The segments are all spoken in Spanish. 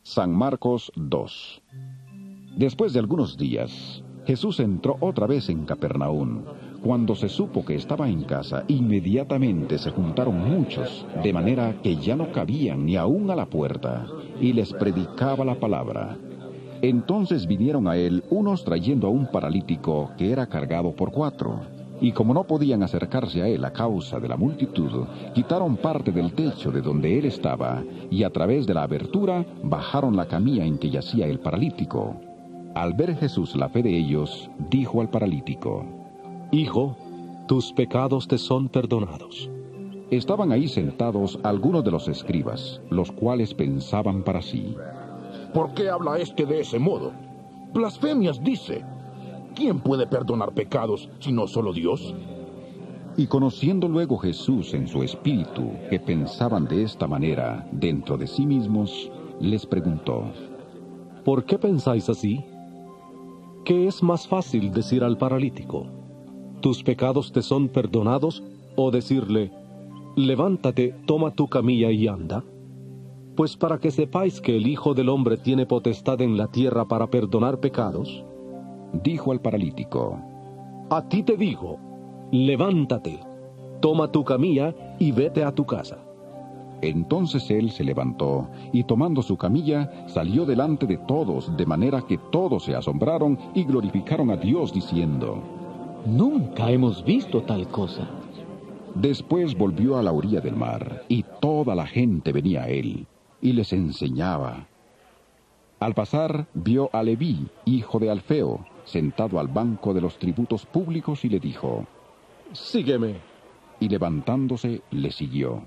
San Marcos 2. Después de algunos días, Jesús entró otra vez en Capernaum. Cuando se supo que estaba en casa, inmediatamente se juntaron muchos, de manera que ya no cabían ni aún a la puerta, y les predicaba la palabra. Entonces vinieron a él unos trayendo a un paralítico que era cargado por 4. Y como no podían acercarse a él a causa de la multitud, quitaron parte del techo de donde él estaba, y a través de la abertura bajaron la camilla en que yacía el paralítico. Al ver Jesús la fe de ellos, dijo al paralítico: Hijo, tus pecados te son perdonados. Estaban ahí sentados algunos de los escribas, los cuales pensaban para sí: ¿Por qué habla este de ese modo? Blasfemias dice. ¿Quién puede perdonar pecados sino solo Dios? Y conociendo luego Jesús en su espíritu que pensaban de esta manera dentro de sí mismos, les preguntó: ¿Por qué pensáis así? ¿Qué es más fácil decir al paralítico: tus pecados te son perdonados, o decirle: levántate, toma tu camilla y anda? Pues para que sepáis que el Hijo del Hombre tiene potestad en la tierra para perdonar pecados, dijo al paralítico: a ti te digo, levántate, toma tu camilla y vete a tu casa. Entonces él se levantó, y tomando su camilla, salió delante de todos, de manera que todos se asombraron y glorificaron a Dios, diciendo: Nunca hemos visto tal cosa. Después volvió a la orilla del mar, y toda la gente venía a él, y les enseñaba. Al pasar, vio a Leví, hijo de Alfeo, sentado al banco de los tributos públicos, y le dijo: sígueme. Y levantándose, le siguió.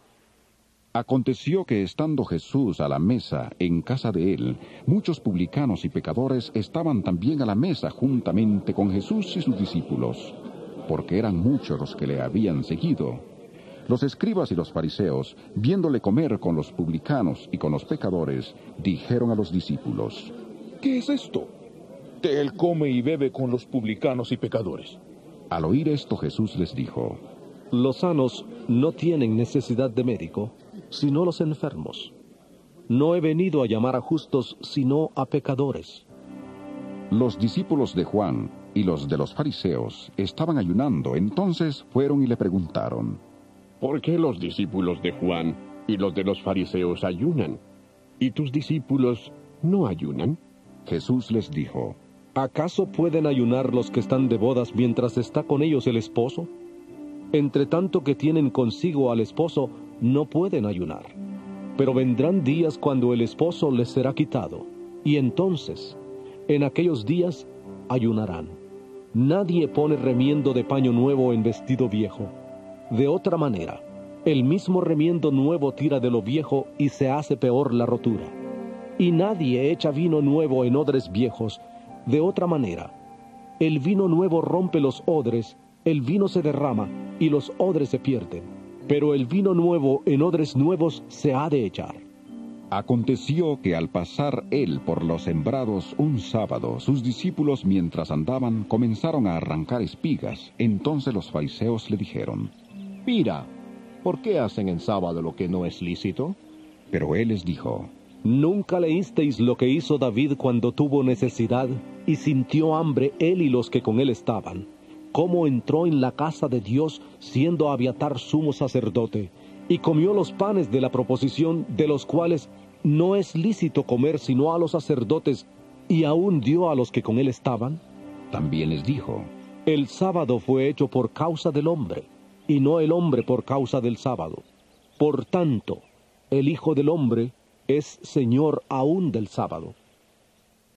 Aconteció que estando Jesús a la mesa en casa de él, muchos publicanos y pecadores estaban también a la mesa juntamente con Jesús y sus discípulos, porque eran muchos los que le habían seguido. Los escribas y los fariseos, viéndole comer con los publicanos y con los pecadores, dijeron a los discípulos: ¿Qué es esto? Que él come y bebe con los publicanos y pecadores. Al oír esto, Jesús les dijo: los sanos no tienen necesidad de médico, sino los enfermos. No he venido a llamar a justos, sino a pecadores. Los discípulos de Juan y los de los fariseos estaban ayunando. Entonces fueron y le preguntaron: ¿por qué los discípulos de Juan y los de los fariseos ayunan, y tus discípulos no ayunan? Jesús les dijo: ¿acaso pueden ayunar los que están de bodas mientras está con ellos el esposo? Entre tanto que tienen consigo al esposo, no pueden ayunar. Pero vendrán días cuando el esposo les será quitado, y entonces, en aquellos días, ayunarán. Nadie pone remiendo de paño nuevo en vestido viejo. De otra manera, el mismo remiendo nuevo tira de lo viejo y se hace peor la rotura. Y nadie echa vino nuevo en odres viejos. De otra manera, el vino nuevo rompe los odres, el vino se derrama y los odres se pierden. Pero el vino nuevo en odres nuevos se ha de echar. Aconteció que al pasar él por los sembrados un sábado, sus discípulos mientras andaban comenzaron a arrancar espigas. Entonces los fariseos le dijeron: mira, ¿por qué hacen en sábado lo que no es lícito? Pero él les dijo: ¿nunca leísteis lo que hizo David cuando tuvo necesidad y sintió hambre él y los que con él estaban? Cómo entró en la casa de Dios siendo Abiatar sumo sacerdote, y comió los panes de la proposición, de los cuales no es lícito comer sino a los sacerdotes, y aún dio a los que con él estaban. También les dijo: el sábado fue hecho por causa del hombre, y no el hombre por causa del sábado. Por tanto, el Hijo del Hombre es Señor aún del sábado.